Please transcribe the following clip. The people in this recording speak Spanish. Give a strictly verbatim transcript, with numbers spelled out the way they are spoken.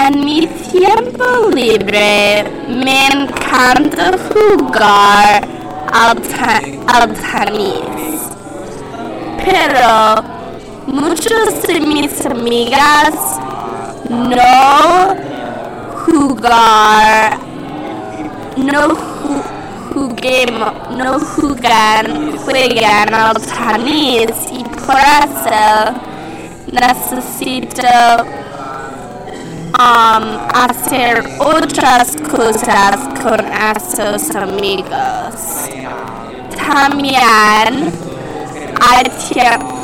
En mi tiempo libre me encanta jugar al, ta- al tenis, pero muchas de mis amigas no jugar, no ju- juguemos, no jugan, juegan al tenis y por eso necesito Um, hacer otras cosas con esos amigos. También hay tiempo